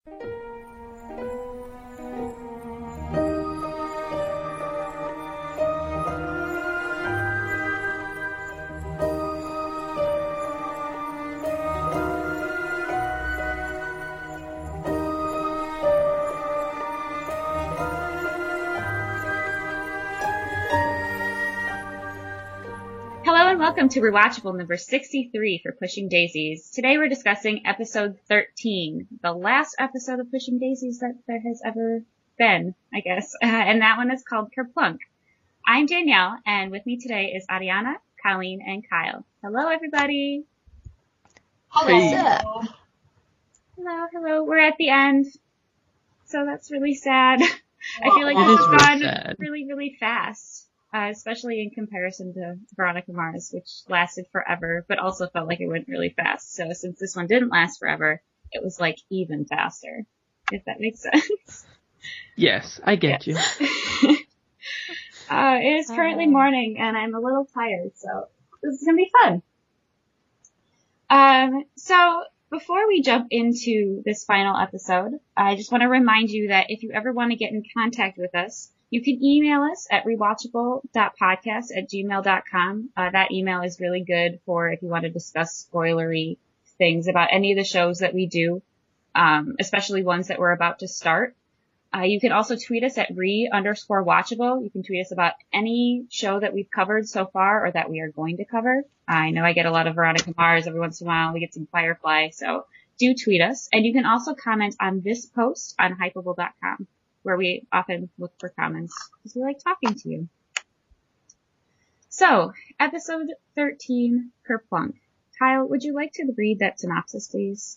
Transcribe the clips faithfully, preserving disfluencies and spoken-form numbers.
Welcome to Rewatchable number sixty-three for Pushing Daisies. Today we're discussing episode thirteen, the last episode of Pushing Daisies that there has ever been, I guess. Uh, and that one is called Kerplunk. I'm Danielle, and with me today is Ariana, Colleen, and Kyle. Hello, everybody. Hello. Hey. Hello, hello. We're at the end, so that's really sad. I feel like It this is has really gone sad. really, really fast. Uh, especially in comparison to Veronica Mars, which lasted forever, but also felt like it went really fast. So since this one didn't last forever, it was like even faster, if that makes sense. Yes, I get yeah. you. uh, it is currently morning, and I'm a little tired, so this is gonna be fun. Um, so before we jump into this final episode, I just want to remind you that if you ever want to get in contact with us, you can email us at rewatchable dot podcast at gmail dot com. Uh, that email is really good for if you want to discuss spoilery things about any of the shows that we do, um, especially ones that we're about to start. Uh, you can also tweet us at re underscore watchable. You can tweet us about any show that we've covered so far or that we are going to cover. I know I get a lot of Veronica Mars every once in a while. We get some Firefly, so do tweet us. And you can also comment on this post on hypeable dot com. Where we often look for comments because we like talking to you. So, episode thirteen, Kerplunk. Kyle, would you like to read that synopsis, please?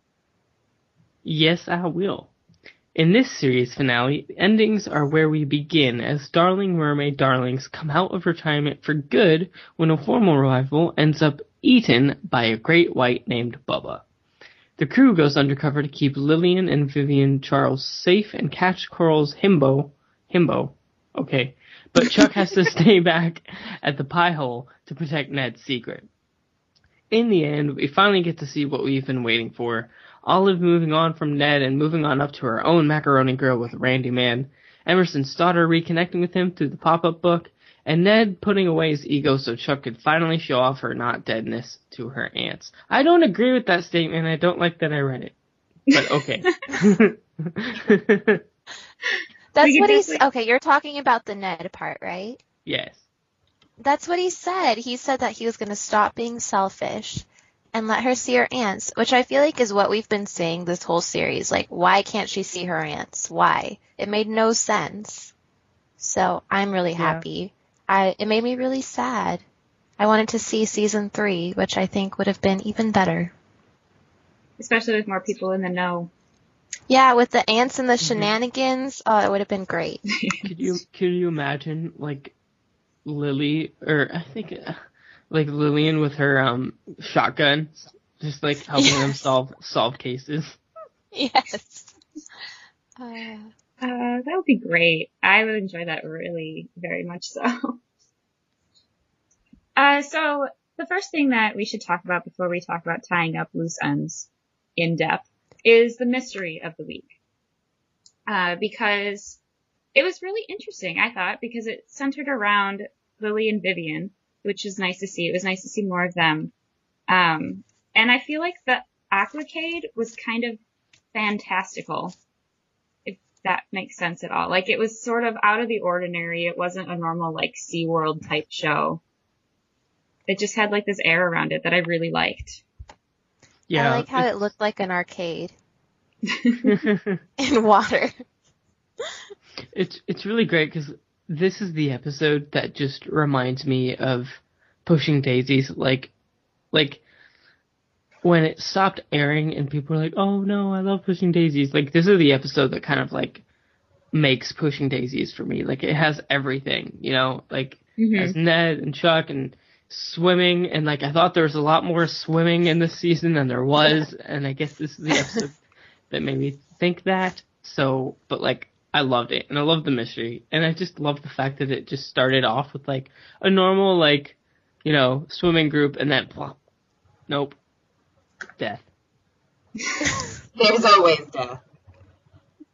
Yes, I will. In this series finale, the endings are where we begin as darling mermaid darlings come out of retirement for good when a formal rival ends up eaten by a great white named Bubba. The crew goes undercover to keep Lillian and Vivian Charles safe and catch Coral's himbo. Himbo. Okay. But Chuck has to stay back at the pie hole to protect Ned's secret. In the end, we finally get to see what we've been waiting for. Olive moving on from Ned and moving on up to her own macaroni grill with Randy Man. Emerson's daughter reconnecting with him through the pop-up book. And Ned putting away his ego so Chuck could finally show off her not deadness to her aunts. I don't agree with that statement. I don't like that I read it. But okay. That's what he's... Okay, you're talking about the Ned part, right? Yes. That's what he said. He said that he was going to stop being selfish and let her see her aunts, which I feel like is what we've been saying this whole series. Like, why can't she see her aunts? Why? It made no sense. So I'm really Yeah. happy. I, it made me really sad. I wanted to see season three, which I think would have been even better. Especially with more people in the know. Yeah, with the ants and the Mm-hmm. shenanigans, oh, it would have been great. Could you could you imagine like Lily or I think uh, like Lillian with her um shotgun, just like helping Yes. them solve solve cases? Yes. Uh, Uh, that would be great. I would enjoy that really very much so. Uh, so the first thing that we should talk about before we talk about tying up loose ends in depth is the mystery of the week. Uh, because it was really interesting, I thought, because it centered around Lily and Vivian, which is nice to see. It was nice to see more of them. Um, and I feel like the Aquacade was kind of fantastical, if that makes sense at all. Like, it was sort of out of the ordinary. It wasn't a normal, like, SeaWorld type show. It just had, like, this air around it that I really liked. Yeah, I like how it looked like an arcade in water. It's it's really great because this is the episode that just reminds me of Pushing Daisies. Like, like when it stopped airing and people were like, "Oh no, I love Pushing Daisies." Like, this is the episode that kind of like makes Pushing Daisies for me. Like, it has everything, you know, like Mm-hmm. it has Ned and Chuck and swimming, and like I thought there was a lot more swimming in this season than there was, and I guess this is the episode that made me think that. So, but like, I loved it, and I loved the mystery, and I just loved the fact that it just started off with like a normal, like, you know, swimming group, and then plop, nope, death. There's always death.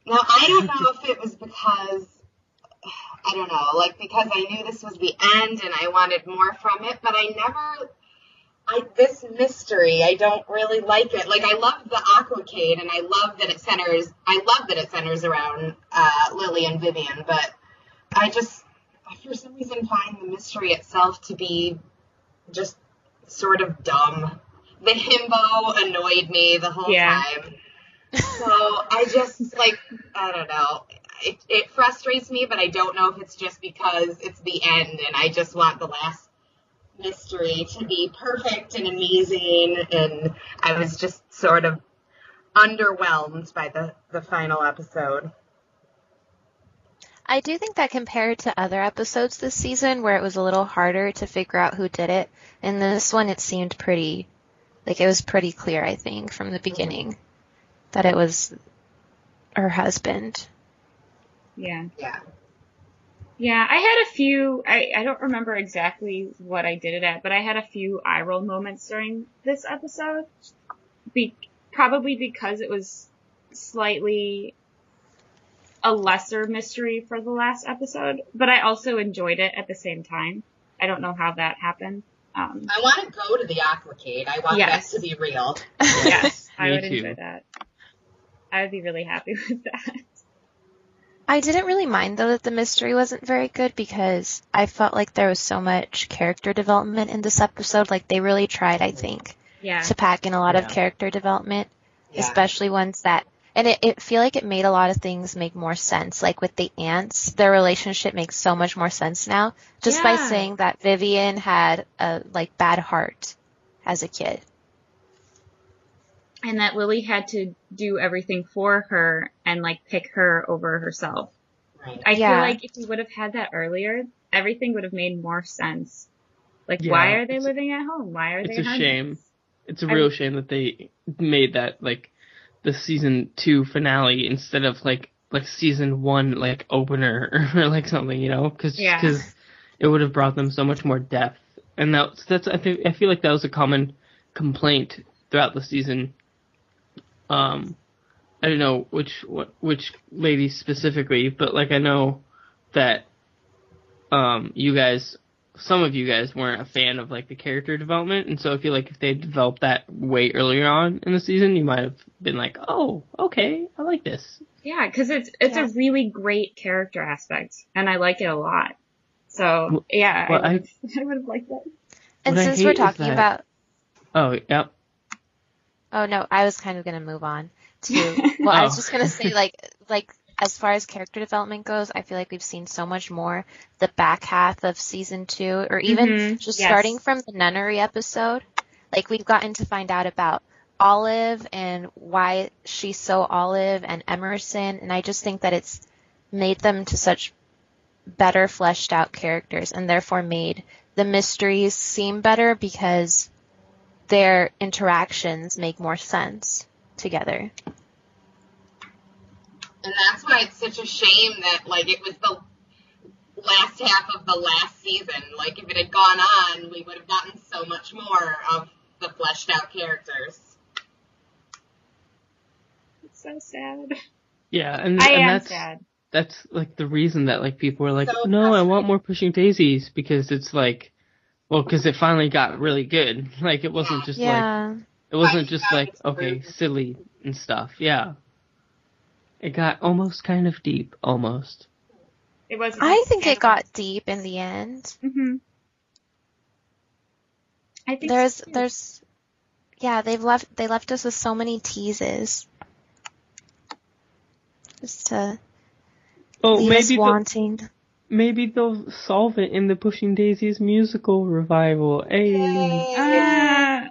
Now, I don't know if it was because, I don't know, like because I knew this was the end and I wanted more from it, but I never, I this mystery, I don't really like it. Like, I love the Aquacade, and I love that it centers, I love that it centers around uh, Lily and Vivian, but I just, for some reason, find the mystery itself to be just sort of dumb. The himbo annoyed me the whole yeah. time. So I just, like, I don't know. It, it frustrates me, but I don't know if it's just because it's the end and I just want the last mystery to be perfect and amazing. And I was just sort of underwhelmed by the, the final episode. I do think that compared to other episodes this season where it was a little harder to figure out who did it, in this one it seemed pretty, like it was pretty clear, I think, from the beginning. Mm-hmm. That it was her husband. Yeah. Yeah. Yeah, I had a few, I, I don't remember exactly what I did it at, but I had a few eye roll moments during this episode. Be, probably because it was slightly a lesser mystery for the last episode, but I also enjoyed it at the same time. I don't know how that happened. Um, I want to go to the Aquacade. I want yes. that to be real. Yes, I would too. enjoy that. I would be really happy with that. I didn't really mind, though, that the mystery wasn't very good because I felt like there was so much character development in this episode. Like, they really tried, I think, yeah. to pack in a lot yeah. of character development, Yeah. especially ones that... And it, it feel like it made a lot of things make more sense. Like, with the aunts, their relationship makes so much more sense now, just yeah. by saying that Vivian had a, like, bad heart as a kid. And that Lily had to do everything for her and, like, pick her over herself. Right. I Yeah. feel like if we would have had that earlier, everything would have made more sense. Like, Yeah, why are they it's- living at home? Why are It's they a hermits? shame. It's a I- real shame that they made that, like, the season two finale instead of, like, like season one, like, opener or, like, something, you know? Because Yeah. it would have brought them so much more depth. And that's, that's I, think, I feel like that was a common complaint throughout the season. Um, I don't know which what, which lady specifically, but like I know that um you guys, some of you guys weren't a fan of like the character development, and so I feel like if they developed that way earlier on in the season, you might have been like, oh, okay, I like this. Yeah, because it's it's Yeah. a really great character aspect, and I like it a lot. So, Well, yeah, well, I would I, I would have liked that. And What I since hate we're is talking that- about... Oh, yep. Oh, no, I was kind of going to move on to... Well, I was Oh. just going to say, like, like as far as character development goes, I feel like we've seen so much more the back half of season two, or even Mhm, just yes. starting from the nunnery episode. Like, we've gotten to find out about Olive and why she's so Olive and Emerson, and I just think that it's made them to such better fleshed out characters, and therefore made the mysteries seem better because their interactions make more sense together. And that's why it's such a shame that, like, it was the last half of the last season. Like, if it had gone on, we would have gotten so much more of the fleshed out characters. It's so sad. Yeah, and, I and am that's sad. that's like the reason that like people were like, So no, I want frustrating. more Pushing Daisies, because it's like, well, because it finally got really good. Like it wasn't just like. Yeah. It wasn't Right, just yeah, like, it's okay, rude. silly and stuff. Yeah. It got almost kind of deep, almost. It was. I think it got deep in the end. hmm I think There's, so too. there's, yeah, they've left, they left us with so many teases. Just to Oh, leave us maybe they'll, wanting. maybe they'll solve it in the Pushing Daisies musical revival. Hey. Uh,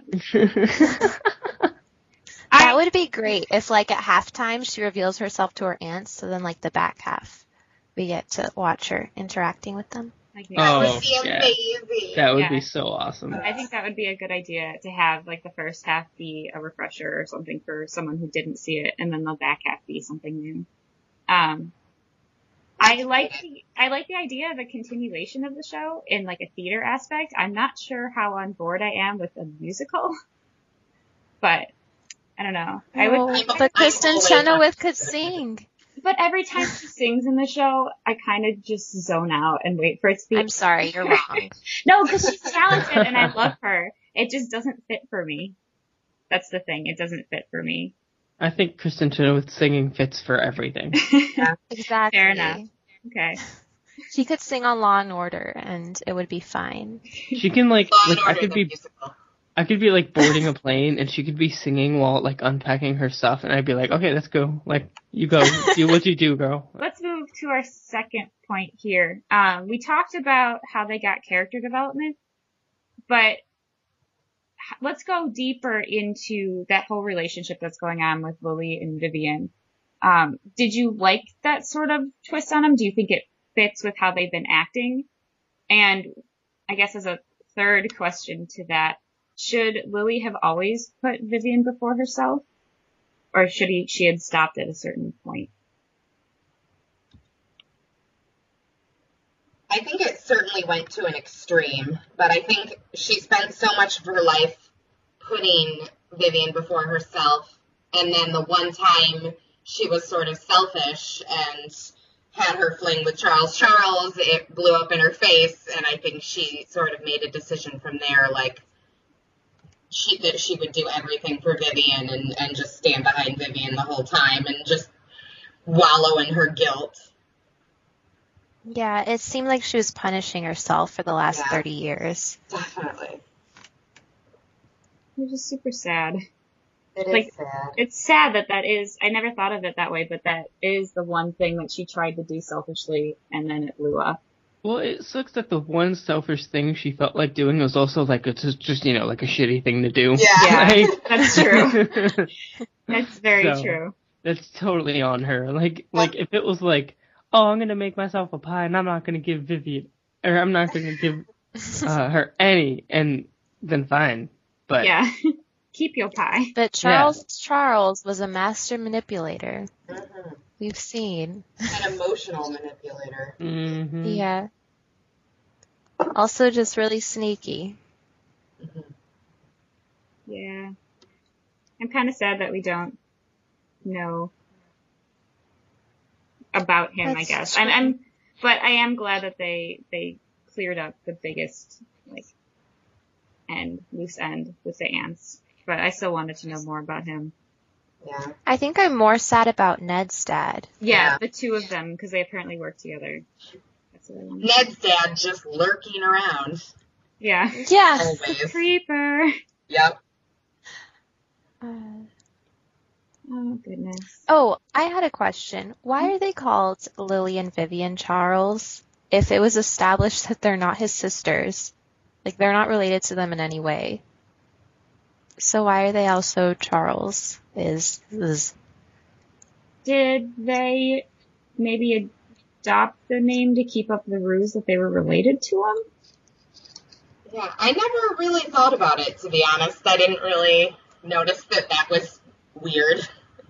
That I, would be great if, like, at halftime she reveals herself to her aunts, so then, like, the back half, we get to watch her interacting with them. like, That Oh, would be yeah. amazing. That would Yeah. be so awesome. I think that would be a good idea to have like the first half be a refresher or something for someone who didn't see it, and then the back half be something new. Um, I like the I like the idea of a continuation of the show in like a theater aspect. I'm not sure how on board I am with a musical, but I don't know. I Oh, would. but Kristen always- Chenoweth could sing. but every time she sings in the show, I kind of just zone out and wait for it to be. I'm sorry, you're wrong. No, because she's talented and I love her. It just doesn't fit for me. That's the thing. It doesn't fit for me. I think Kristen Chenoweth singing fits for everything. Exactly. Fair enough. Okay. She could sing on Law and Order, and it would be fine. She can like, Law like and I Order, could the be, musical. I could be like boarding a plane, and she could be singing while like unpacking her stuff, and I'd be like, okay, let's go. Like, you go, do what you do, girl. Let's move to our second point here. Um, we talked about how they got character development, but let's go deeper into that whole relationship that's going on with Lily and Vivian. Um, did you like that sort of twist on them? Do you think it fits with how they've been acting? And I guess as a third question to that, should Lily have always put Vivian before herself? Or should he, she had stopped at a certain point? I think it certainly went to an extreme, but I think she spent so much of her life putting Vivian before herself, and then the one time she was sort of selfish and had her fling with Charles Charles, it blew up in her face, and I think she sort of made a decision from there, like, she that she would do everything for Vivian and, and just stand behind Vivian the whole time and just wallow in her guilt. Yeah, it seemed like she was punishing herself for the last Yeah. thirty years. Definitely. Which is super sad. It is Like, sad. It's sad that that is, I never thought of it that way, but that is the one thing that she tried to do selfishly, and then it blew up. Well, it sucks that the one selfish thing she felt like doing was also like it's just, just you know like a shitty thing to do. Yeah. Yeah, Like- that's true. That's very So- true. That's totally on her. Like, like if it was like, oh, I'm gonna make myself a pie and I'm not gonna give Vivian, or I'm not gonna give uh, her any, and then fine. But Yeah. Keep your pie. But Charles Charles was a master manipulator. Mhm. We've seen. An emotional manipulator. hmm Yeah. Also just really sneaky. Mhm. Yeah. I'm kind of sad that we don't know about him, That's I guess. true. I'm, I'm, but I am glad that they, they cleared up the biggest, like, end, loose end with the ants. But I still wanted to know more about him. Yeah. I think I'm more sad about Ned's dad. Yeah, Yeah. the two of them, because they apparently work together. That's what I wanted. Ned's dad just lurking around. Yeah. Yeah. Always. Creeper. Yep. Uh, Oh, goodness. oh, I had a question. Why are they called Lily and Vivian Charles if it was established that they're not his sisters? Like, they're not related to them in any way. So why are they also Charles? Is, is Did they maybe adopt the name to keep up the ruse that they were related to him? Yeah, I never really thought about it, to be honest. I didn't really notice that that was weird.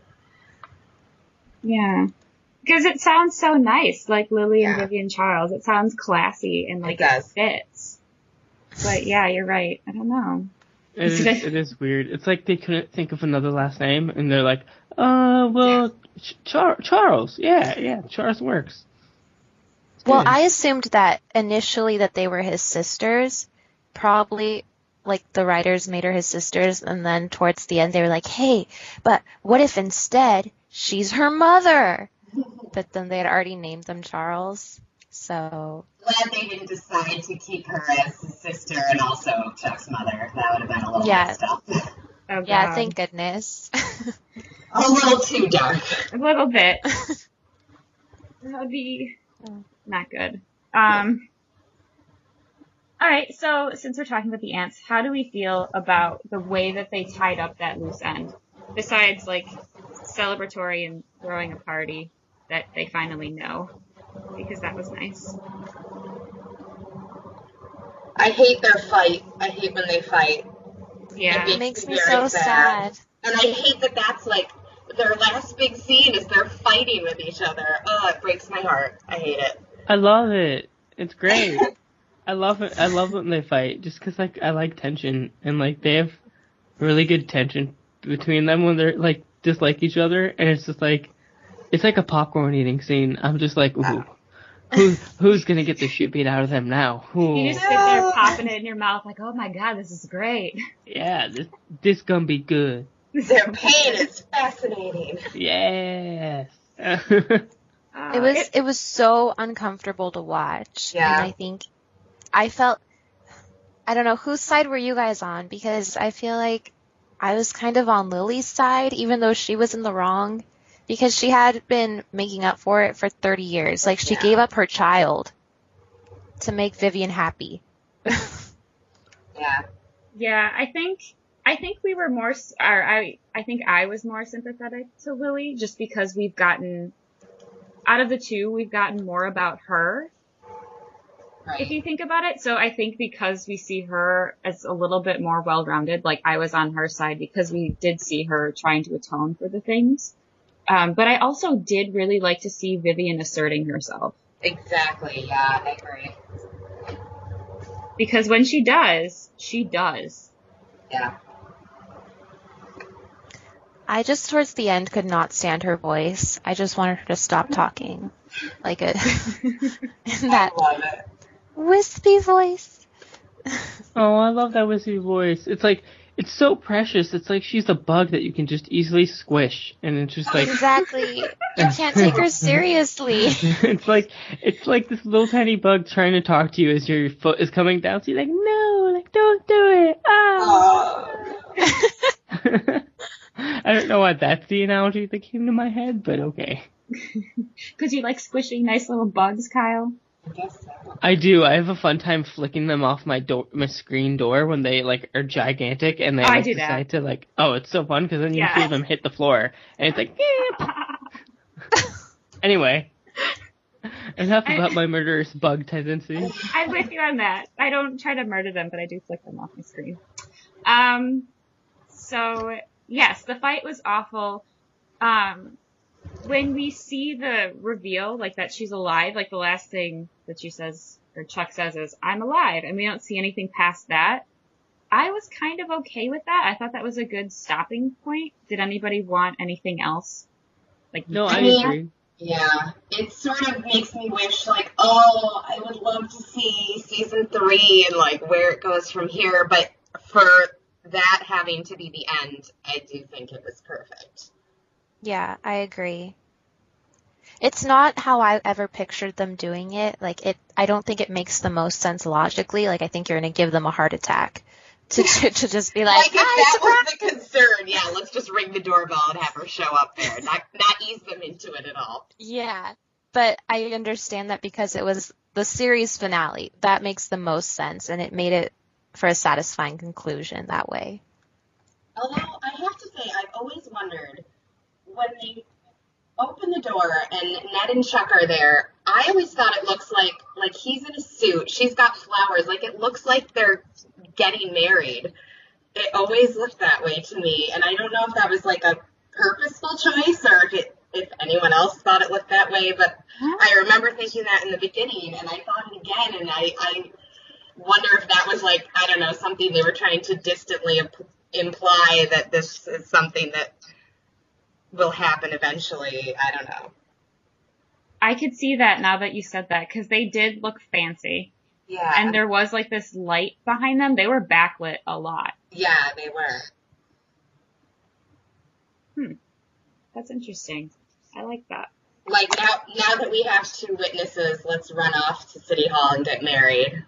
Yeah. Because it sounds so nice, like Lily and Yeah. Vivian Charles. It sounds classy and like It does. fits. But yeah, you're right. I don't know. It is, it is weird. It's like they couldn't think of another last name, and they're like, uh, well, Ch- Char- Charles. Yeah, yeah, Charles works. It's Well, good. I assumed that initially that they were his sisters. Probably, like, the writers made her his sisters, and then towards the end they were like, hey, but what if instead she's her mother? But then they had already named them Charles, so... Glad they didn't decide to keep her as his sister and also Chuck's mother. That would have been a little Yeah. messed up. Oh, Yeah, God. thank goodness. A little too dark. A little bit. That would be not good. Um, alright, so since we're talking about the ants, how do we feel about the way that they tied up that loose end? Besides, like, celebratory and throwing a party that they finally know. Because that was nice. I hate their fight. I hate when they fight. Yeah. It makes me Very so sad. sad. And I hate that that's like their last big scene is they're fighting with each other. Oh, it breaks my heart. I hate it. I love it. It's great. I love it. I love when they fight, just 'cause like I like tension, and like they have really good tension between them when they're like dislike each other, and it's just like it's like a popcorn eating scene. I'm just like, ooh, who who's gonna get the shit beat out of them now? Ooh. You just sit there popping it in your mouth like, oh my god, this is great. Yeah, this this gonna be good. Their pain is fascinating. Yes. Uh, It was it, it was so uncomfortable to watch. Yeah. And I think I felt I don't know, whose side were you guys on? Because I feel like I was kind of on Lily's side, even though she was in the wrong. Because she had been making up for it for thirty years. Like, she Yeah. gave up her child to make Vivian happy. Yeah. Yeah, I think I think we were more, s- or I I think I was more sympathetic to Lily just because we've gotten, out of the two, we've gotten more about her, Right. if you think about it. So I think because we see her as a little bit more well-rounded, like I was on her side because we did see her trying to atone for the things. Um, but I also did really like to see Vivian asserting herself. Exactly. Yeah, I agree. Because when she does, she does. Yeah. I just, towards the end, could not stand her voice. I just wanted her to stop talking. Like a, in that I love it. wispy voice. Oh, I love that wispy voice. It's like, it's so precious. It's like she's a bug that you can just easily squish. And it's just like, Exactly. You can't take her seriously. it's like, it's like this little tiny bug trying to talk to you as your foot is coming down. So you're like, no, like, don't do it. Ah. Oh. I don't know why that's the analogy that came to my head, but okay. Because you like squishing nice little bugs, Kyle. I guess so. I do. I have a fun time flicking them off my door, my screen door when they like are gigantic and they Oh, I like, do that. decide to like. Oh, it's so fun because then you Yeah. feel them hit the floor and it's like. "Meep." Anyway, enough I- about my murderous bug tendencies. I'm with you on that. I don't try to murder them, but I do flick them off my screen. Um, so yes, the fight was awful. Um, when we see the reveal, like that she's alive, like the last thing that she says, or Chuck says is, I'm alive, and we don't see anything past that. I was kind of okay with that. I thought that was a good stopping point. Did anybody want anything else? Like, No, I I mean, agree. Yeah, it sort of makes me wish, like, oh, I would love to see season three and, like, where it goes from here. But for that having to be the end, I do think it was perfect. Yeah, I agree. It's not how I ever pictured them doing it. Like, it, I don't think it makes the most sense logically. Like, I think you're going to give them a heart attack to, to, to just be like, Like, if that "Hi, was the concern, yeah, let's just ring the doorbell and have her show up there. Not, not ease them into it at all. yeah. But I understand that because it was the series finale. That makes the most sense, and it made it for a satisfying conclusion that way. Although, I have to say, I've always wondered, when they open the door and Ned and Chuck are there, I always thought it looks like, like he's in a suit, she's got flowers, like it looks like they're getting married. It always looked that way to me, and I don't know if that was like a purposeful choice or if it, if anyone else thought it looked that way, but I remember thinking that in the beginning, and I thought it again, and I, I wonder if that was like, I don't know, something they were trying to distantly imp- imply that this is something that will happen eventually. I don't know. I could see that now that you said that, because they did look fancy. Yeah. And there was like this light behind them. They were backlit a lot. Yeah, they were. Hmm. That's interesting. I like that. Like, now now that we have two witnesses, let's run off to City Hall and get married.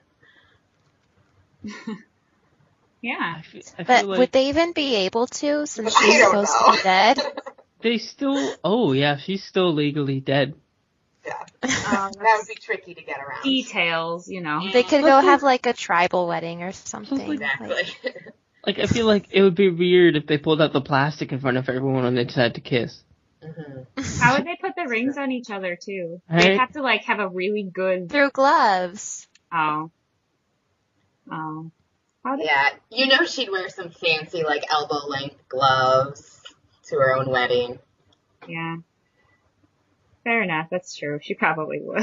Yeah. I feel, I But feel like would they even be able to, since I she's don't supposed know. to be dead? they still. Oh yeah, she's still legally dead. Yeah. Um, that would be tricky to get around. Details, you know. They could Let's go say- have like a tribal wedding or something. Exactly. Like, Like I feel like it would be weird if they pulled out the plastic in front of everyone and they decided to kiss. hmm How would they put the rings on each other too? Right. They'd have to like have a really good. through gloves. Oh. Oh. How did? Yeah, you know she'd wear some fancy, like, elbow-length gloves to her own wedding. Yeah. Fair enough. That's true. She probably would.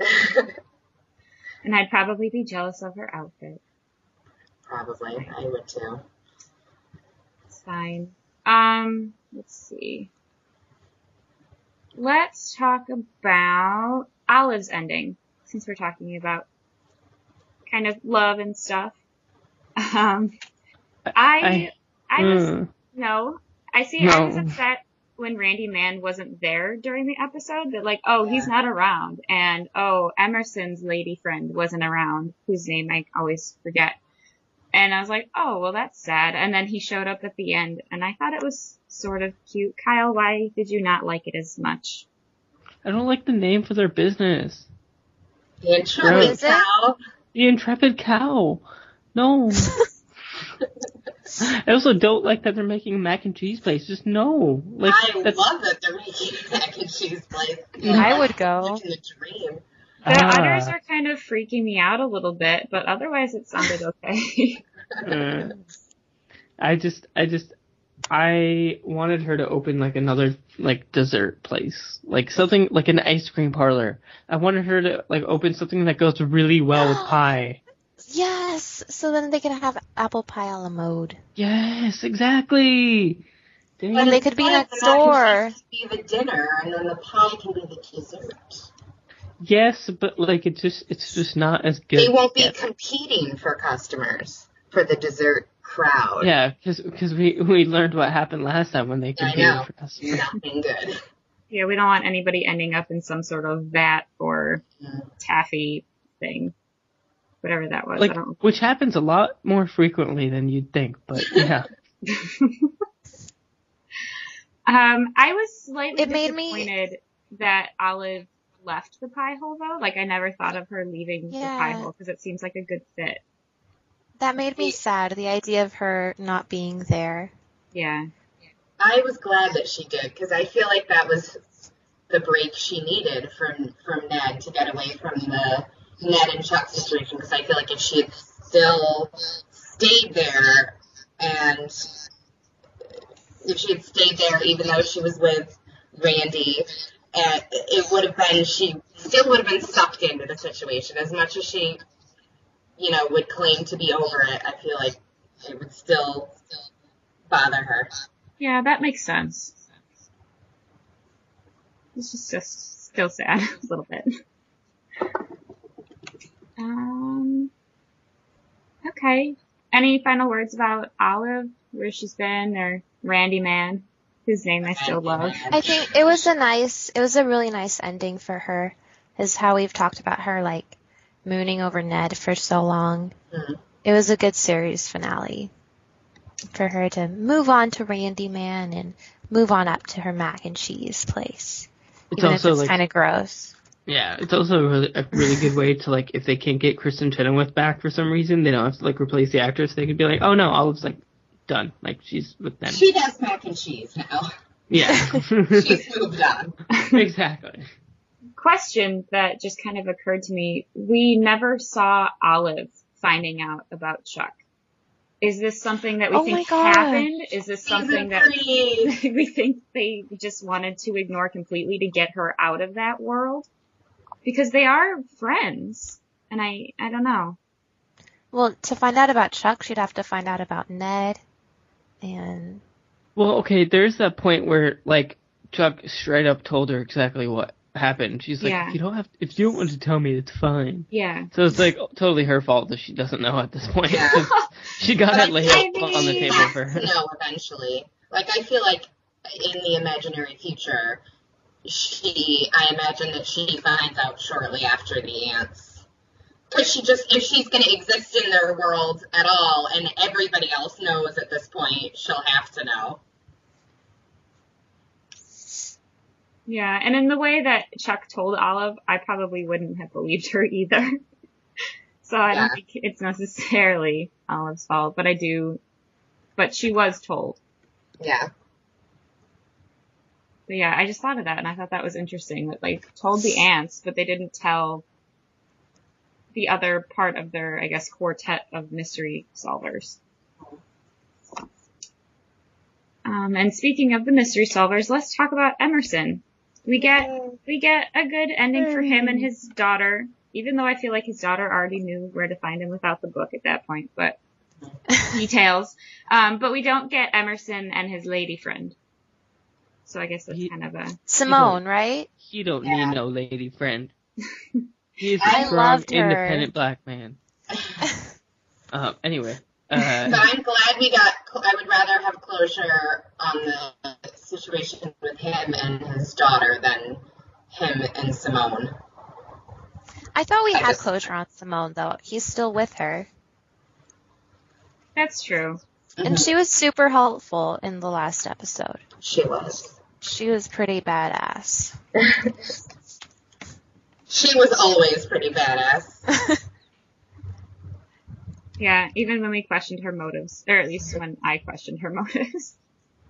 And I'd probably be jealous of her outfit. Probably. I would too. It's fine. Um, let's see. let's talk about Olive's ending, since we're talking about kind of love and stuff. Um, I, I, I was, mm, no, I see, no. I was upset when Randy Mann wasn't there during the episode. That like, oh, he's not around, and oh, Emerson's lady friend wasn't around, whose name I always forget. And I was like, oh, well, that's sad. And then he showed up at the end, and I thought it was sort of cute. Kyle, why did you not like it as much? I don't like the name for their business. The Intrepid Is it? Cow. The Intrepid Cow. No. I also don't like that they're making a mac and cheese place. Just no. Like, I that's, love that they're making a mac and cheese place. I would go. Living the dream. The Ah. others are kind of freaking me out a little bit, but otherwise it sounded okay. uh, I just, I just, I wanted her to open like another like dessert place, like something like an ice cream parlor. I wanted her to like open something that goes really well with pie. Yes, so then they can have apple pie a la mode. Yes, exactly. Dang And it. they could be But next the mac and door. cheese can be the dinner, and then the pie can be the dessert. Yes, but like it's just, it's just not as good. They won't be yet. competing for customers for the dessert crowd. Yeah, because we we learned what happened last time when they I competed know. for customers. Nothing good. Yeah, we don't want anybody ending up in some sort of vat or taffy thing. Whatever that was. I Like, don't which happens a lot more frequently than you'd think, but yeah. Um, I was slightly It made me- disappointed that Olive left the pie hole, though. Like, I never thought of her leaving the Yeah. pie hole, because it seems like a good fit. That made me sad, the idea of her not being there. Yeah. I was glad that she did, because I feel like that was the break she needed from, from Ned to get away from the Ned and Chuck situation, because I feel like if she had still stayed there, and if she had stayed there even though she was with Randy, and it would have been, she still would have been sucked into the situation. As much as she, you know, would claim to be over it, I feel like it would still bother her. Yeah, that makes sense. It's just, just still sad a little bit. Um, okay. Any final words about Olive, where she's been, or Randy Man, whose name I still love? I think it was a nice, it was a really nice ending for her, is how we've talked about her, like, mooning over Ned for so long. Mm-hmm. It was a good series finale for her to move on to Randy Man and move on up to her mac and cheese place. It's Even also if it's like, kind of gross. yeah, it's also a really, a really good way to like, if they can't get Kristen Chenoweth back for some reason, they don't have to like replace the actress. They could be like, oh no, Olive's like done. Like she's with them. She has mac and cheese now. Yeah. She's moved on. Exactly. Question that just kind of occurred to me. We never saw Olive finding out about Chuck. Is this something that we Oh my think God. happened? Is this something Season that three. we think they just wanted to ignore completely to get her out of that world? Because they are friends. And I, I don't know. Well, to find out about Chuck, she'd have to find out about Ned. And Well, okay, there's that point where like Chuck straight up told her exactly what happened. She's like, Yeah. if you don't have, if you don't want to tell me, it's fine. Yeah. So it's like totally her fault that she doesn't know at this point. Yeah. 'Cause she got But it laid I out on the think table for has her. to know eventually. Like, I feel like in the imaginary future, she, I imagine that she finds out shortly after the ants. Because she just, if she's going to exist in their world at all, and everybody else knows at this point, she'll have to know. Yeah. And in the way that Chuck told Olive, I probably wouldn't have believed her either. So I Yeah. don't think it's necessarily Olive's fault, but I do, but she was told. Yeah. But yeah, I just thought of that, and I thought that was interesting, that they told the ants, but they didn't tell the other part of their, I guess, quartet of mystery solvers. Um, and speaking of the mystery solvers, let's talk about Emerson. We get, we get a good ending for him and his daughter, even though I feel like his daughter already knew where to find him without the book at that point, but details. Um, but we don't get Emerson and his lady friend. So I guess that's He- kind of a... Simone, right? He don't Yeah. need no lady friend. He is a I strong, loved her. independent black man. Um, anyway. Uh, But I'm glad we got, I would rather have closure on the situation with him and his daughter than him and Simone. I thought we I had just- closure on Simone, though. He's still with her. That's true. And she was super helpful in the last episode. She was. She was pretty badass. She was always pretty badass. Yeah, even when we questioned her motives, or at least when I questioned her motives.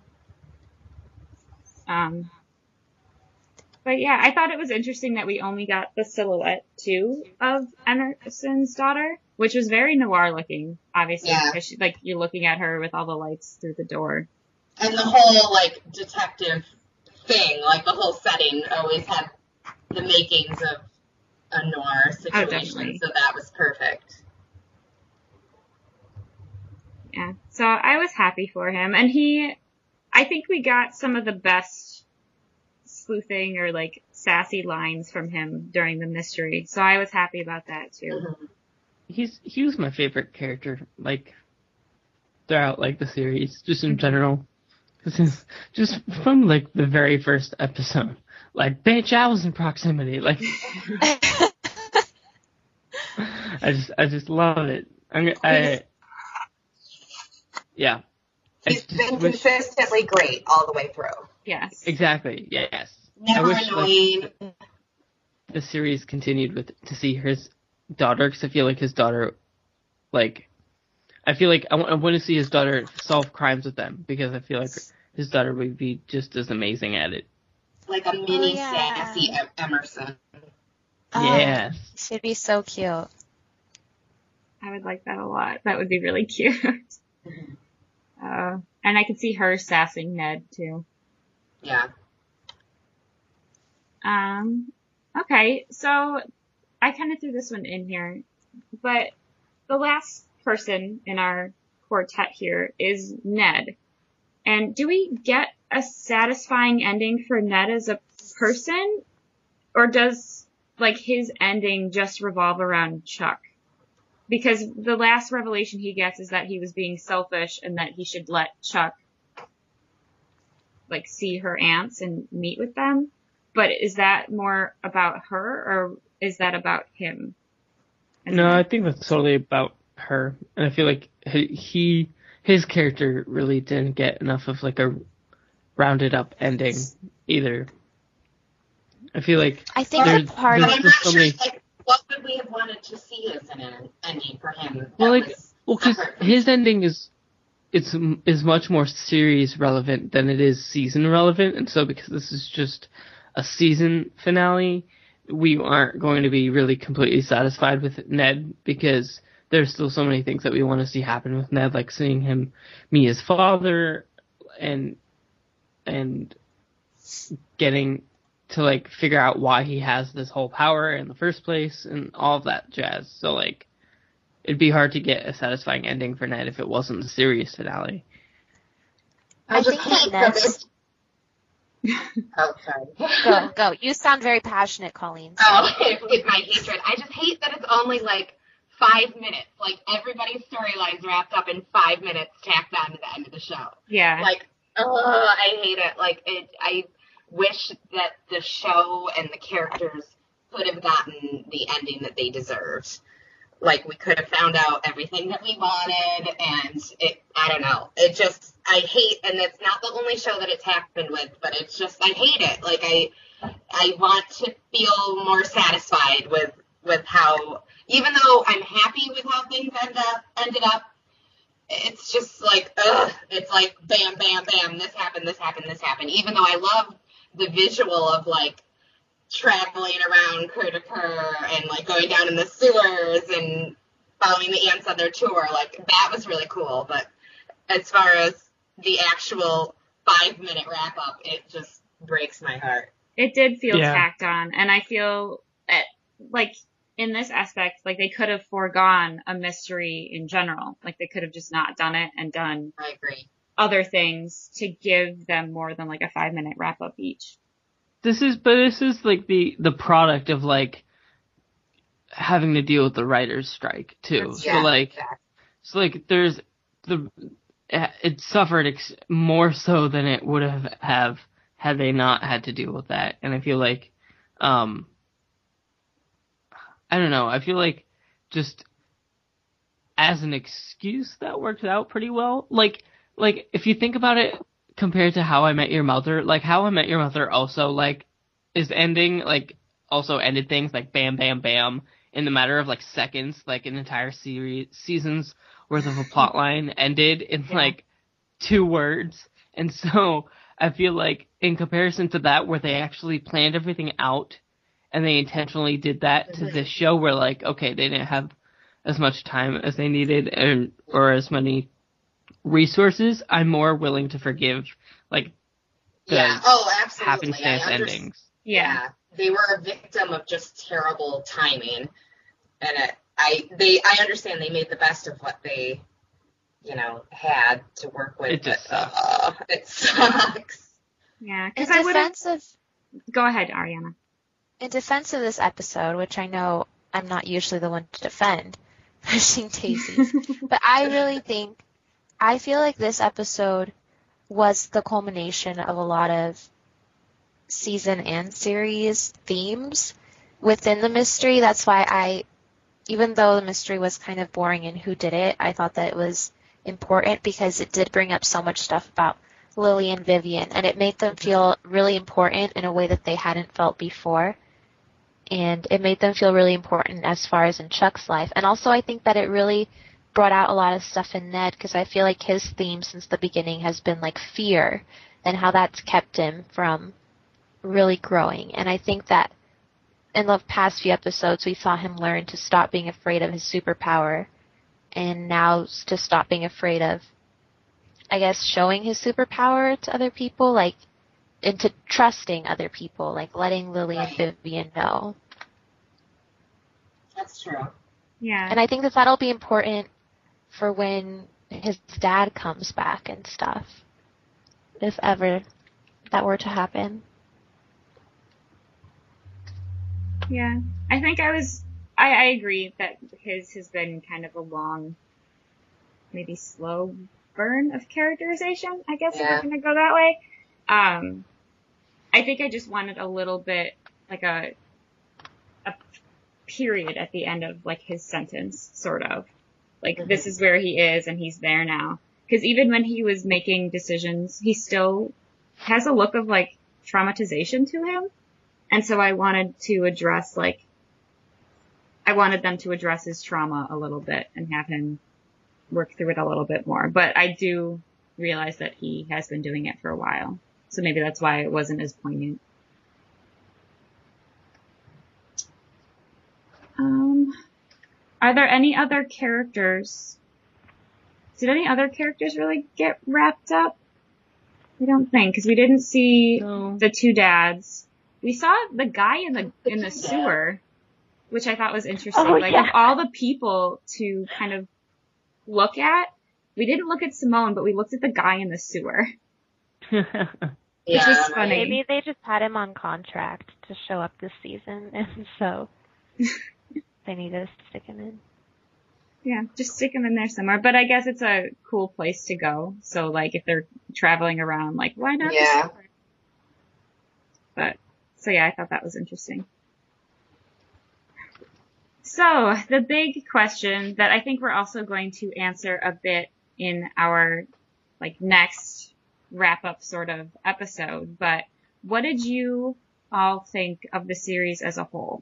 Um, but yeah, I thought it was interesting that we only got the silhouette, too, of Emerson's daughter, which was very noir looking, obviously, Yeah. because she, like, you're looking at her with all the lights through the door. And the whole, like, detective thing, like, the whole setting always had the makings of a noir situation, definitely. so that was perfect. Yeah, so I was happy for him, and he, I think we got some of the best sleuthing or like sassy lines from him during the mystery, so I was happy about that too. Mm-hmm. he's he was my favorite character, like throughout like the series, just in general. Cause just from like the very first episode, like bitch, I was in proximity. Like I just I just love it. I'm, I yeah. I He's just been wish- consistently great all the way through. Yes. exactly yes. Never I wish, like, annoying. the series continued with to see his daughter, because I feel like his daughter, like, I feel like I want, I want to see his daughter solve crimes with them, because I feel like his daughter would be just as amazing at it. Like a mini Oh, yeah. sassy Em- Emerson. Oh, Yes. she'd be so cute. I would like that a lot. That would be really cute. Uh, and I could see her sassing Ned too. Yeah. Um, okay, so I kind of threw this one in here, but the last person in our quartet here is Ned. And do we get a satisfying ending for Ned as a person? Or does, like, his ending just revolve around Chuck? Because the last revelation he gets is that he was being selfish and that he should let Chuck, like, see her aunts and meet with them. But is that more about her, or is that about him? No, I think that's totally about her, and I feel like he, he his character really didn't get enough of like a rounded up ending either. I feel like I think There's- the part But there's I'm of not so sure, many- like, what would we have wanted to see as an en- ending for him? that Well, like, was well, because separate from- his ending is it's is much more series relevant than it is season relevant, and so because this is just a season finale, we aren't going to be really completely satisfied with Ned, because there's still so many things that we want to see happen with Ned, like seeing him meet his father, and and getting to like figure out why he has this whole power in the first place, and all of that jazz. So like, it'd be hard to get a satisfying ending for Ned if it wasn't the series finale. I I just think that hate Ned's- this. Oh, sorry. Go, go. You sound very passionate, Colleen. Oh, with my hatred. I just hate that it's only like five minutes. Like everybody's storyline's wrapped up in five minutes tacked on to the end of the show. Yeah. Like, oh, I hate it. Like, it, I wish that the show and the characters could have gotten the ending that they deserved. Like, we could have found out everything that we wanted, and it, I don't know. It just, I hate, and it's not the only show that it's happened with, but it's just, I hate it. Like, I, I want to feel more satisfied with, with how, even though I'm happy with how things end up, ended up, it's just like, ugh, it's like, bam, bam, bam, this happened, this happened, this happened. Even though I love the visual of, like, traveling around Cur to Cur and, like, going down in the sewers and following the ants on their tour, like, that was really cool. But as far as the actual five-minute wrap-up, it just breaks my heart. It did feel Yeah. tacked on, and I feel that, like, in this aspect, like, they could have foregone a mystery in general. Like, they could have just not done it and done I agree. other things to give them more than like a five minute wrap up each. This is, but this is like the, the product of like having to deal with the writer's strike too. That's- so yeah, like, exactly. so like there's the, it suffered ex- more so than it would have, have had they not had to deal with that. And I feel like, um, I don't know, I feel like just as an excuse that worked out pretty well. Like, like if you think about it compared to How I Met Your Mother, like How I Met Your Mother also like is ending, like also ended things like bam, bam, bam in the matter of like seconds, like an entire series, season's worth of a plot line ended in Yeah. like two words. And so I feel like in comparison to that, where they actually planned everything out and they intentionally did that to Mhm. this show where like, okay, they didn't have as much time as they needed and or as many resources, I'm more willing to forgive like the Yeah. Oh, absolutely. happenstance I under- endings. Yeah. Yeah, they were a victim of just terrible timing, and it, I they I understand they made the best of what they, you know, had to work with. It just but, uh, it sucks. Yeah. In Because I would have. defense of Go ahead, Ariana. in defense of this episode, which I know I'm not usually the one to defend, pushing daisies, but I really think I feel like this episode was the culmination of a lot of season and series themes within the mystery. That's why I, even though the mystery was kind of boring and who did it, I thought that it was important because it did bring up so much stuff about Lily and Vivian, and it made them feel really important in a way that they hadn't felt before. And it made them feel really important as far as in Chuck's life. And also I think that it really brought out a lot of stuff in Ned, because I feel like his theme since the beginning has been like fear and how that's kept him from really growing. And I think that in the past few episodes we saw him learn to stop being afraid of his superpower, and now to stop being afraid of, I guess, showing his superpower to other people, like into trusting other people, like letting Lily and Vivian know. That's true. Yeah. And I think that that'll be important for when his dad comes back and stuff, if ever that were to happen. Yeah. I think I was, I, I agree that his has been kind of a long, maybe slow burn of characterization, I guess, if Yeah. we're going to go that way. Um, I think I just wanted a little bit, like a, a period at the end of, like, his sentence, sort of. Like, Mhm. this is where he is and he's there now. Because even when he was making decisions, he still has a look of, like, traumatization to him. And so I wanted to address, like, I wanted them to address his trauma a little bit and have him work through it a little bit more. But I do realize that he has been doing it for a while. So maybe that's why it wasn't as poignant. Um, are there any other characters? Did any other characters really get wrapped up? I don't think, because we didn't see No. the two dads. We saw the guy in the in the two dads. sewer, which I thought was interesting. Oh, like yeah. of all the people to kind of look at, we didn't look at Simone, but we looked at the guy in the sewer. Yeah, was right. funny. Maybe they just had him on contract to show up this season, and so they needed to stick him in. Yeah, just stick him in there somewhere. But I guess it's a cool place to go. So like if they're traveling around, like why not? the Yeah. sewer? But so yeah, I thought that was interesting. So the big question that I think we're also going to answer a bit in our like next wrap up sort of episode, but what did you all think of the series as a whole?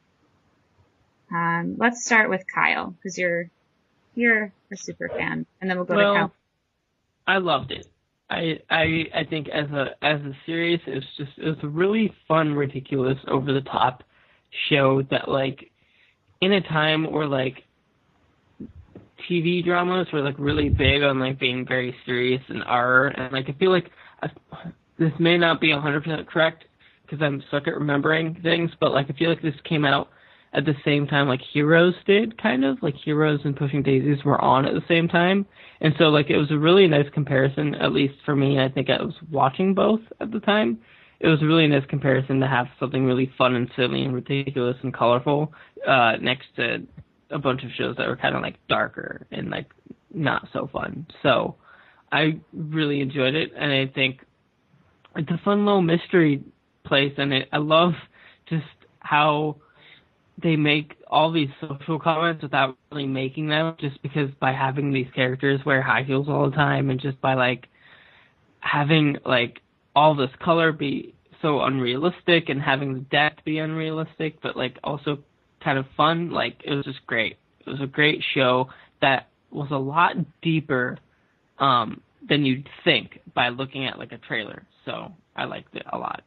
Um, let's start with Kyle, because you're you're a super fan, and then we'll go well, to Kyle. I loved it. I I I think as a as a series, it was just it was a really fun, ridiculous, over the top show that like in a time where like T V dramas were like really big on like being very serious and R, and like I feel like I, this may not be one hundred percent correct because I'm stuck at remembering things, but like I feel like this came out at the same time like Heroes did, kind of. Like Heroes and Pushing Daisies were on at the same time. And so like it was a really nice comparison, at least for me. I think I was watching both at the time. It was a really nice comparison to have something really fun and silly and ridiculous and colorful uh, next to a bunch of shows that were kind of like darker and like not so fun. So I really enjoyed it, and I think it's a fun little mystery place, and it, I love just how they make all these social comments without really making them, just because by having these characters wear high heels all the time, and just by like having like all this color be so unrealistic and having the deck be unrealistic, but like also kind of fun. Like it was just great. It was a great show that was a lot deeper um, than you'd think by looking at like a trailer. So I liked it a lot.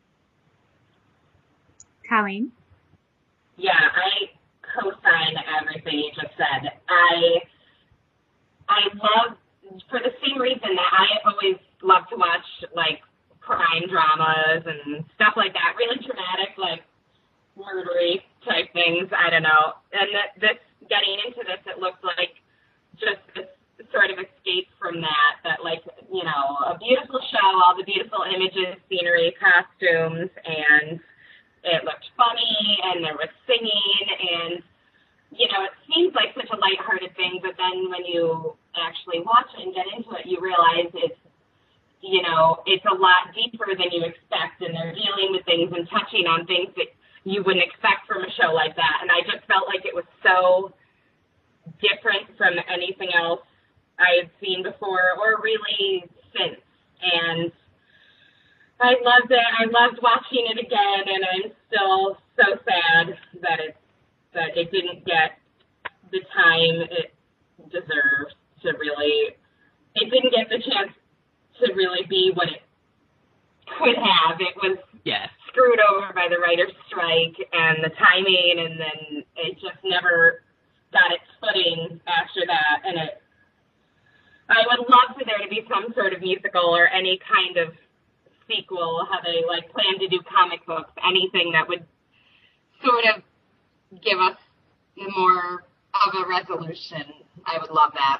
Colleen? Yeah, I co-sign everything you just said. I I love, for the same reason that I always love to watch like crime dramas and stuff like that, really dramatic, like murdery type things. I don't know. And that, this getting into this, it looks like just this sort of escape from that. That like, you know, a beautiful show, all the beautiful images, scenery, costumes, and it looked funny, and there was singing, and you know, it seems like such a lighthearted thing, but then when you actually watch it and get into it, you realize it's, you know, it's a lot deeper than you expect, and they're dealing with things and touching on things that you wouldn't expect from a show like that. And I just felt like it was so different from anything else I had seen before or really since. And I loved it. I loved watching it again, and I'm still so sad that it that it didn't get the time it deserved to really. It didn't get the chance to really be what it could have. It was yes. screwed over by the writer's strike and the timing, and then it just never got its footing after that. And it, I would love for there to be some sort of musical or any kind of sequel, how they like plan to do comic books, anything that would sort of give us more of a resolution. I would love that.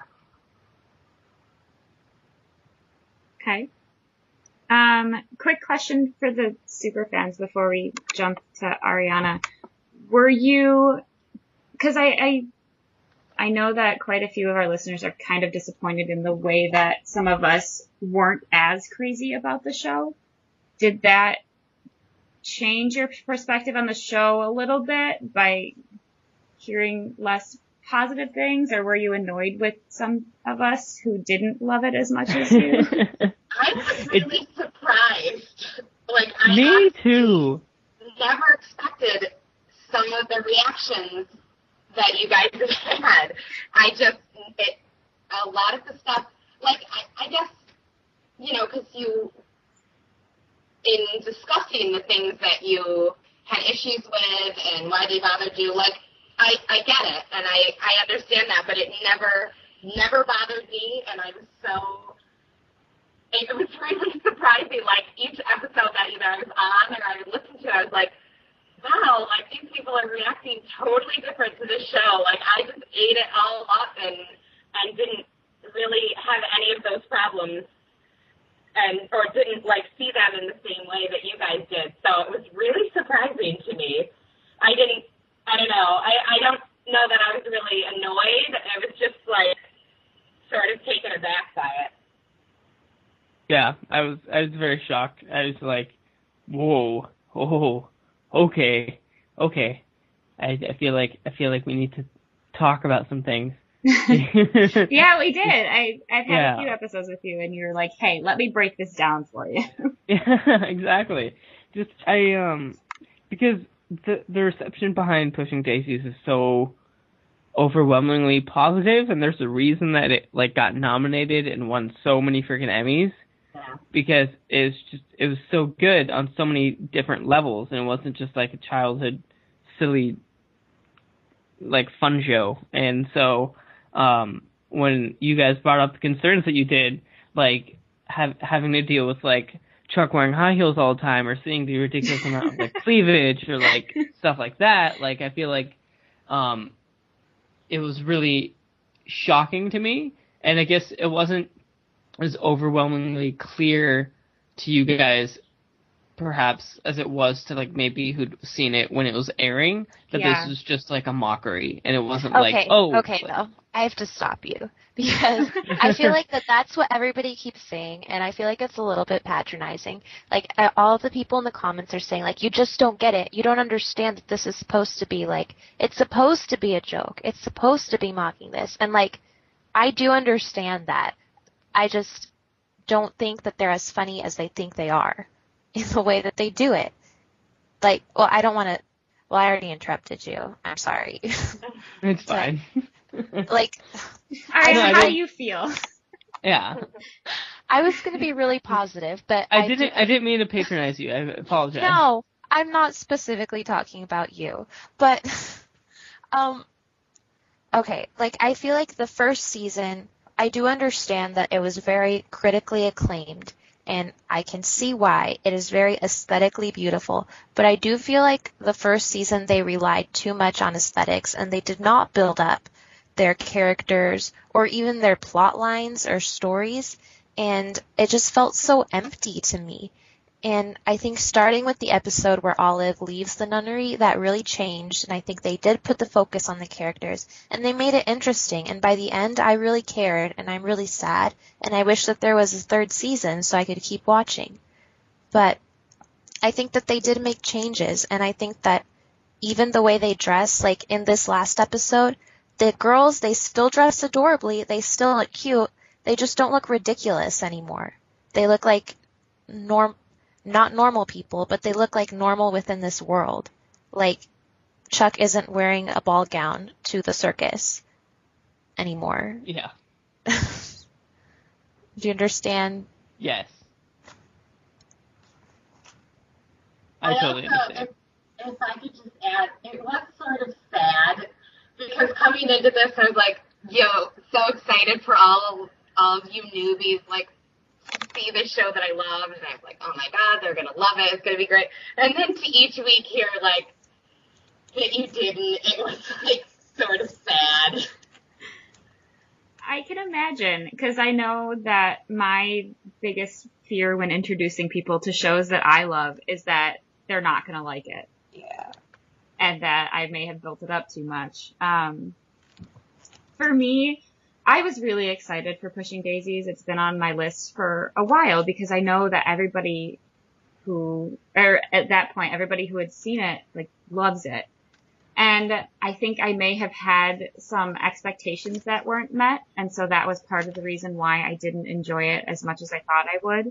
Okay. Um, quick question for the super fans before we jump to Ariana. Were you, because I, I I know that quite a few of our listeners are kind of disappointed in the way that some of us weren't as crazy about the show. Did that change your perspective on the show a little bit by hearing less positive things, or were you annoyed with some of us who didn't love it as much as you? I was really it, surprised. Like I me too. Never expected some of the reactions that you guys had. I just, it, a lot of the stuff, like, I, I guess, you know, because you, in discussing the things that you had issues with and why they bothered you, like, I, I get it, and I, I understand that, but it never, never bothered me, and I was so, it was really surprising, like, each episode that, you know, I was on and I would listen to, I was like, wow, like, these people are reacting totally different to this show. Like, I just ate it all up and and didn't really have any of those problems and or didn't, like, see them in the same way that you guys did. So it was really surprising to me. I didn't, I don't know, I, I don't know that I was really annoyed. I was just, like, sort of taken aback by it. Yeah, I was, I was very shocked. I was like, whoa, oh. Okay, okay. I, I feel like I feel like we need to talk about some things. Yeah, we did. I I've had yeah. a few episodes with you, and you were like, "Hey, let me break this down for you." Yeah, exactly. Just I um because the the reception behind Pushing Daisies is so overwhelmingly positive, and there's a reason that it like got nominated and won so many freaking Emmys. Because it's just it was so good on so many different levels, and it wasn't just like a childhood silly like fun show. And so um when you guys brought up the concerns that you did, like have, having to deal with like Chuck wearing high heels all the time, or seeing the ridiculous amount of like cleavage or like stuff like that. Like I feel like um, it was really shocking to me, and I guess it wasn't as overwhelmingly clear to you guys, perhaps, as it was to like maybe who'd seen it when it was airing. That Yeah. this was just like a mockery, and it wasn't Okay, like oh okay, though. I have to stop you because I feel like that that's what everybody keeps saying, and I feel like it's a little bit patronizing. Like, uh, all of the people in the comments are saying, like, you just don't get it. You don't understand that this is supposed to be, like, it's supposed to be a joke. It's supposed to be mocking this. And, like, I do understand that. I just don't think that they're as funny as they think they are in the way that they do it. Like, well, I don't want to, well, I already interrupted you. I'm sorry. it's fine. Like, Ariana, No, I how do don't- you feel? Yeah, I was going to be really positive, but I I didn't. do- I didn't mean to patronize you. I apologize. No, I'm not specifically talking about you, but um, okay. Like, I feel like the first season, I do understand that it was very critically acclaimed, and I can see why. It is very aesthetically beautiful, but I do feel like the first season they relied too much on aesthetics, and they did not build up their characters or even their plot lines or stories, and it just felt so empty to me. And I think starting with the episode where Olive leaves the nunnery, that really changed, and I think they did put the focus on the characters, and they made it interesting, and by the end, I really cared, and I'm really sad, and I wish that there was a third season so I could keep watching. But I think that they did make changes, and I think that even the way they dress, like in this last episode, the girls, they still dress adorably, they still look cute, they just don't look ridiculous anymore. They look like norm, not normal people, but they look like normal within this world. Like, Chuck isn't wearing a ball gown to the circus anymore. Yeah. Do you understand? Yes. I totally also, understand. If, if I could just add, it was sort of sad because coming into this, I was like, yo, so excited for all all of you newbies, like, to see this show that I love, and I was like, oh my god, they're gonna love it, it's gonna be great. And then to each week hear, like, that you didn't, it was, like, sort of sad. I can imagine, because I know that my biggest fear when introducing people to shows that I love is that they're not going to like it. Yeah. And that I may have built it up too much. Um, for me, I was really excited for Pushing Daisies. It's been on my list for a while because I know that everybody who, or at that point, everybody who had seen it, like, loves it. And I think I may have had some expectations that weren't met, and so that was part of the reason why I didn't enjoy it as much as I thought I would.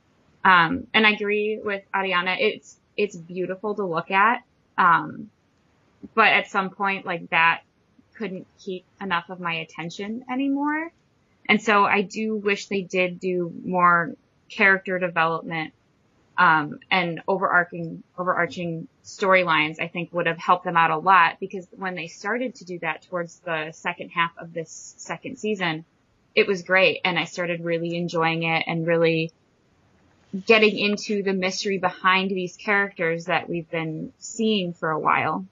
Um, and I agree with Ariana. It's, it's beautiful to look at. Um, but at some point, like, that couldn't keep enough of my attention anymore. And so I do wish they did do more character development, um, and overarching, overarching storylines, I think would have helped them out a lot, because when they started to do that towards the second half of this second season, it was great. And I started really enjoying it and really getting into the mystery behind these characters that we've been seeing for a while.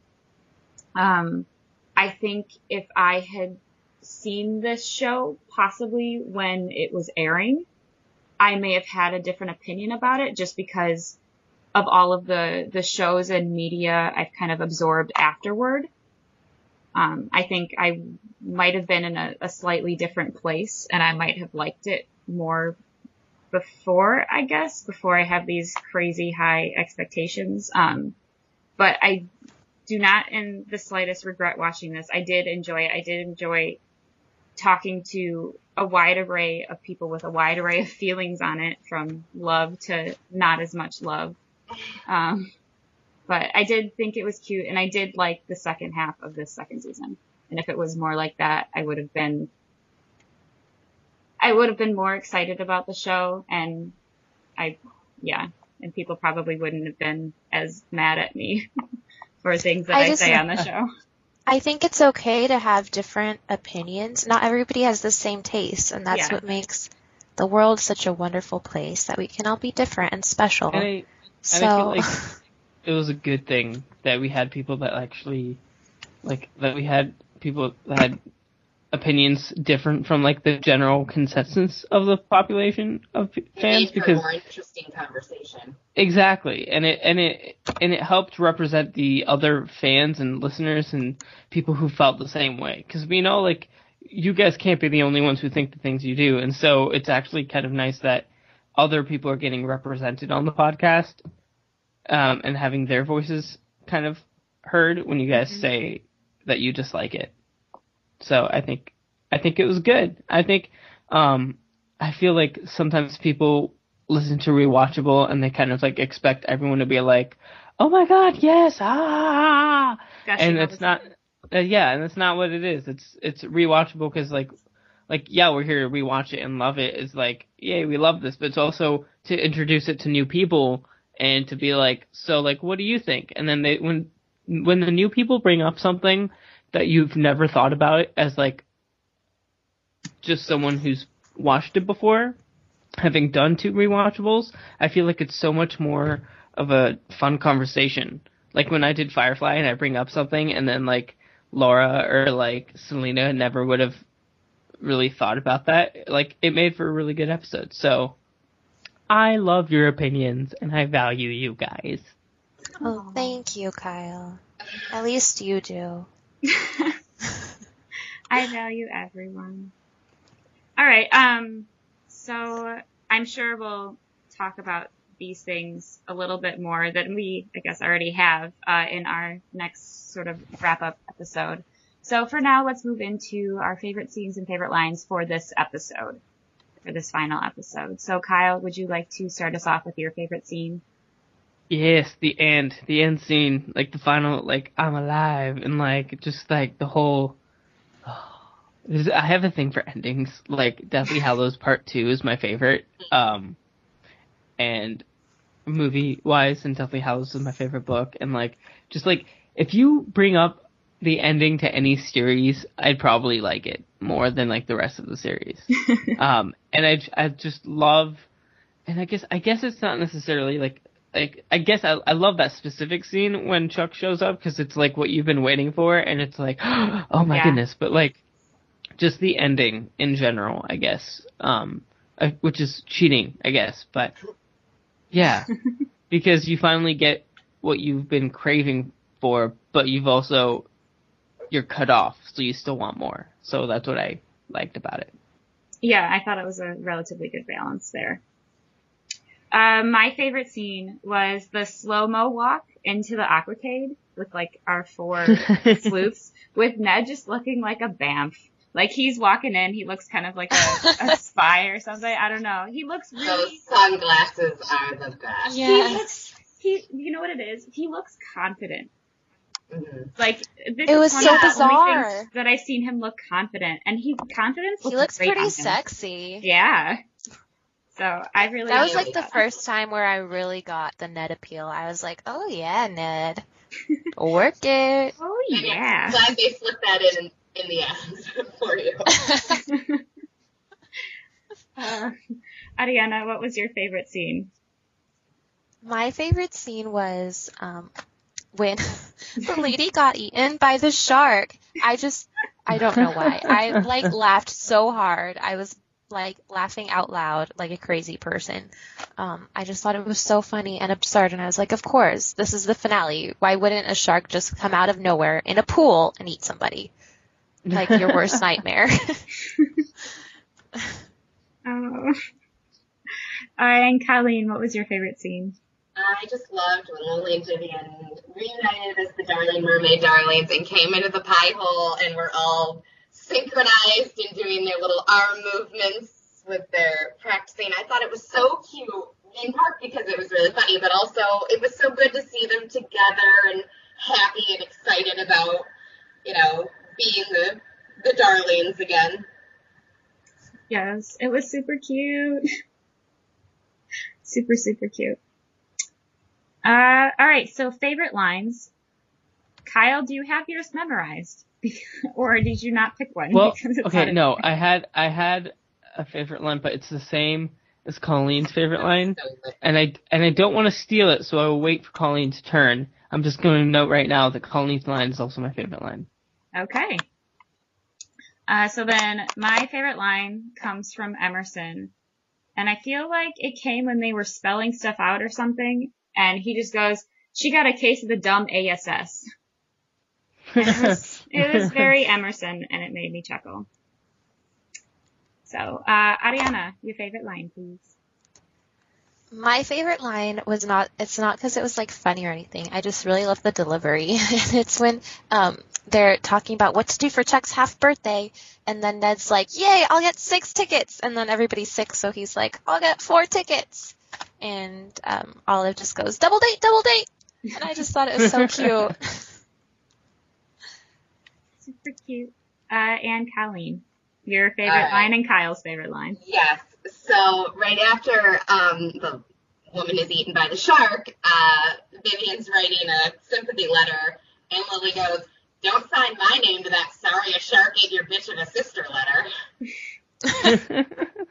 Um, I think if I had seen this show possibly when it was airing, I may have had a different opinion about it just because of all of the, the shows and media I've kind of absorbed afterward. Um, I think I might have been in a, a slightly different place, and I might have liked it more before, I guess, before I have these crazy high expectations. Um, but I do not in the slightest regret watching this. I did enjoy it. I did enjoy talking to a wide array of people with a wide array of feelings on it, from love to not as much love. Um, but I did think it was cute, and I did like the second half of this second season. And if it was more like that, I would have been, I would have been more excited about the show, and I, yeah, and people probably wouldn't have been as mad at me for things that I I, just- say on the show. I think it's okay to have different opinions. Not everybody has the same taste, and that's Yeah. what makes the world's such a wonderful place that we can all be different and special. And I, so and I feel like it was a good thing that we had people that actually, like, that we had people that had opinions different from, like, the general consensus of the population of p- fans, It made for because a more interesting conversation. exactly, and it and it and it helped represent the other fans and listeners and people who felt the same way, because we know, like, you guys can't be the only ones who think the things you do, and so it's actually kind of nice that other people are getting represented on the podcast, um, and having their voices kind of heard when you guys mm-hmm. say that you dislike it. So I think I think it was good. I think um, I feel like sometimes people listen to Rewatchable and they kind of like expect everyone to be like, "Oh my God, yes, ah!" Gosh, and it's not. Uh, yeah, and that's not what it is. It's it's rewatchable because like like yeah, we're here to rewatch it and love it. It's like, yay, we love this, but it's also to introduce it to new people and to be like, so like, what do you think? And then they when when the new people bring up something that you've never thought about it as like just someone who's watched it before, having done two rewatchables, I feel like it's so much more of a fun conversation. Like when I did Firefly and I bring up something and then like Laura or like Selena never would have really thought about that. Like it made for a really good episode. So I love your opinions and I value you guys. Oh, thank you, Kyle. At least you do. I value everyone. All right. Um. So I'm sure we'll talk about these things a little bit more than we, I guess, already have uh, in our next sort of wrap-up episode. So for now, let's move into our favorite scenes and favorite lines for this episode, for this final episode. So Kyle, would you like to start us off with your favorite scene? Yes, the end, the end scene, like the final, like I'm alive, and like just like the whole. Oh, I have a thing for endings. Like Deathly Hallows Part Two is my favorite, um, and movie wise, and Deathly Hallows is my favorite book. And like, just like if you bring up the ending to any series, I'd probably like it more than like the rest of the series. um, and I I just love, and I guess I guess it's not necessarily like. Like, I guess I, I love that specific scene when Chuck shows up because it's like what you've been waiting for and it's like, oh my yeah. goodness. But like, just the ending in general, I guess, um, uh, which is cheating, I guess. But yeah, because you finally get what you've been craving for, but you've also, you're cut off, so you still want more. So that's what I liked about it. Yeah, I thought it was a relatively good balance there. Uh, my favorite scene was the slow-mo walk into the aquacade with, like, our four sleuths, with Ned just looking like a bamf. Like, he's walking in, he looks kind of like a, a spy or something. I don't know. He looks really... Those sunglasses are the best. Yes. He looks, he, you know what it is? He looks confident. Mm-hmm. Like, this it is was one so of the bizarre only things that I've seen him look confident. And he, confidence looks He looks great pretty on him. sexy. Yeah. So I really that was like that. the first time where I really got the Ned appeal. I was like, oh yeah, Ned, work it. Oh yeah. I'm glad they slipped that in in the end for you. uh, Ariana, what was your favorite scene? My favorite scene was um, when the lady got eaten by the shark. I just, I don't know why. I like laughed so hard. I was like laughing out loud like a crazy person. Um, I just thought it was so funny and absurd, and I was like, of course, this is the finale. Why wouldn't a shark just come out of nowhere in a pool and eat somebody? Like your worst nightmare. Oh. And Colleen, what was your favorite scene? I just loved when Lily and Vivian reunited as the Darling Mermaid Darlings and came into the pie hole and were all synchronized in doing their little arm movements with their practicing. I thought it was so cute, in part because it was really funny, but also it was so good to see them together and happy and excited about, you know, being the the darlings again. Yes, it was super cute. Super, super cute. Uh, all right, so favorite lines. Kyle, do you have yours memorized? Or did you not pick one? Well, because it's okay, not no, I had, I had, a favorite line, but it's the same as Colleen's favorite line, and I and I don't want to steal it, so I will wait for Colleen's turn. I'm just going to note right now that Colleen's line is also my favorite line. Okay. Uh, so then my favorite line comes from Emerson, and I feel like it came when they were spelling stuff out or something, and he just goes, "She got a case of the dumb A S S." And it was, it was very Emerson, and it made me chuckle. So, uh, Ariana, your favorite line, please. My favorite line was not, it's not because it was like funny or anything. I just really love the delivery. And it's when um, they're talking about what to do for Chuck's half birthday. And then Ned's like, yay, I'll get six tickets. And then everybody's sick. So he's like, I'll get four tickets. And um, Olive just goes, double date, double date. And I just thought it was so cute. Super cute. Uh, and Colleen, your favorite All right. line and Kyle's favorite line. Yes. So right after um, the woman is eaten by the shark, uh, Vivian's writing a sympathy letter, and Lily goes, "Don't sign my name to that sorry a shark ate your bitch of a sister letter."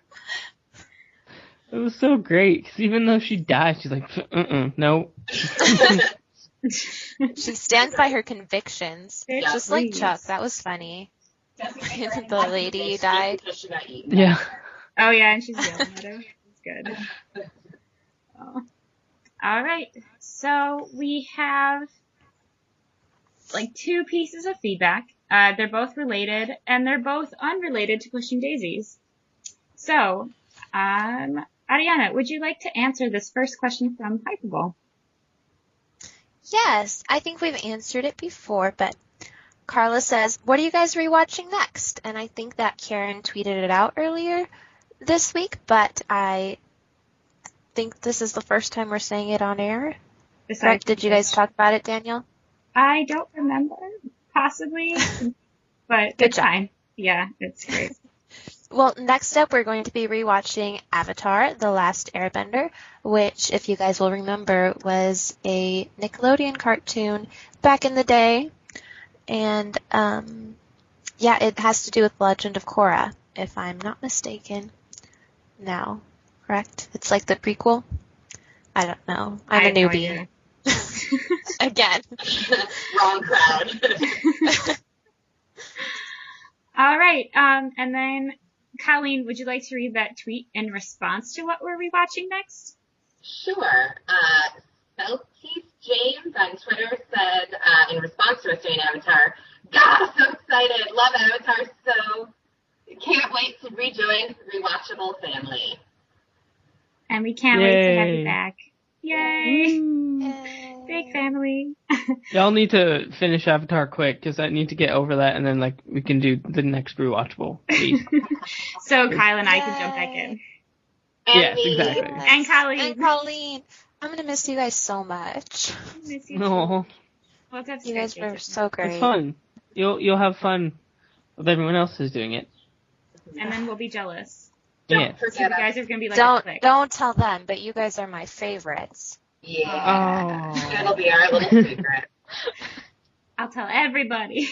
It was so great, because even though she died, she's like, uh-uh, no. She stands by her convictions. Yeah, Just like please. Chuck. That was funny. The The lady who died. She got eaten. Yeah. Oh, yeah, and she's yelling at her. It's good. Oh. All right. So we have like two pieces of feedback. Uh, they're both related, and they're both unrelated to Pushing Daisies. So, um, Ariana, would you like to answer this first question from Hyperball? Yes, I think we've answered it before, but Carla says, what are you guys rewatching next? And I think that Karen tweeted it out earlier this week, but I think this is the first time we're saying it on air. Besides Correct? Did you guys talk about it, Danielle? I don't remember, possibly, but Good it's job. fine. Yeah, it's great. Well, next up, we're going to be rewatching Avatar: The Last Airbender, which, if you guys will remember, was a Nickelodeon cartoon back in the day. And, um, yeah, it has to do with Legend of Korra, if I'm not mistaken. Now, correct? It's like the prequel? I don't know. I'm I a have no newbie. idea. Again. Wrong crowd. All right, um, and then Colleen, would you like to read that tweet in response to what we're rewatching next? Sure. Uh, Celtice James on Twitter said, uh, in response to us doing Avatar, "God, so excited! Love Avatar so! Can't wait to rejoin Rewatchable family." And we can't wait to have you Yay. back. Yay! Woo. Big family. Y'all need to finish Avatar quick, because I need to get over that, and then like we can do the next rewatchable, please. So Kyle and I can jump back in. And Yes, me. exactly. And Colleen. And Colleen. I'm going to miss you guys so much. Miss you too. No, We'll have to You guys schedule were it. so great. it's fun. You'll you'll have fun with everyone else who's doing it. And then we'll be jealous. Don't Yeah. So you forget guys us. are going to be like a Don't clique. don't tell them, but you guys are my favorites. Yeah. Oh. It'll be our little secret. I'll tell everybody.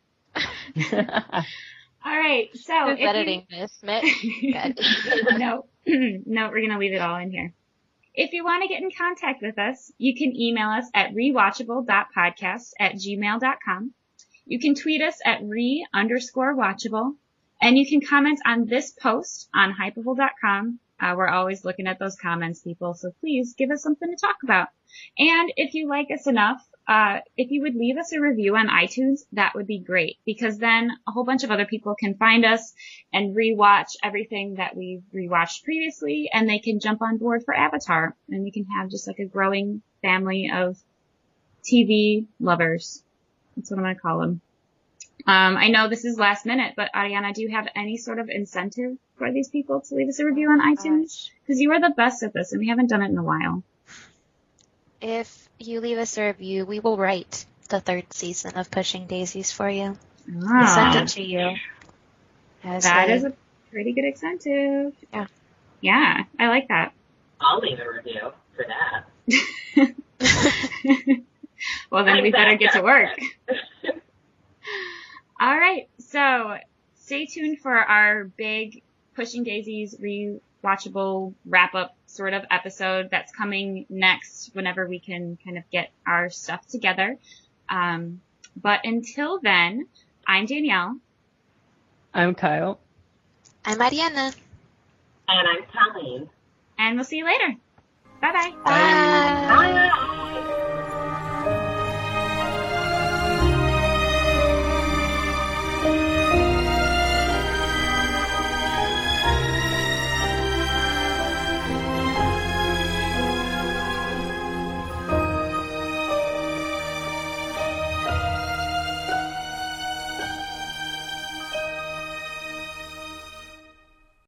All right, so Who's if you- editing this, Mitch? Good. no, no, we're going to leave it all in here. If you want to get in contact with us, you can email us at rewatchable.podcast at gmail dot com. You can tweet us at re underscore watchable. And you can comment on this post on hypeable dot com. Uh, we're always looking at those comments, people, so please give us something to talk about. And if you like us enough, uh, if you would leave us a review on iTunes, that would be great, because then a whole bunch of other people can find us and rewatch everything that we've rewatched previously, and they can jump on board for Avatar, and we can have just like a growing family of T V lovers. That's what I'm going to call them. Um, I know this is last minute, but Ariana, do you have any sort of incentive for these people to leave us a review on iTunes? Because you are the best at this, and we haven't done it in a while. If you leave us a review, we will write the third season of Pushing Daisies for you. We'll send Ah, it to you. As that a- is a pretty good incentive. Yeah. Yeah, I like that. I'll leave a review for that. Well, then we better get to work. Exactly. All right, so stay tuned for our big Pushing Daisy's rewatchable wrap-up sort of episode that's coming next whenever we can kind of get our stuff together. Um, but until then, I'm Danielle. I'm Kyle. I'm Mariana. And I'm Colleen. And we'll see you later. Bye-bye. Bye. Bye.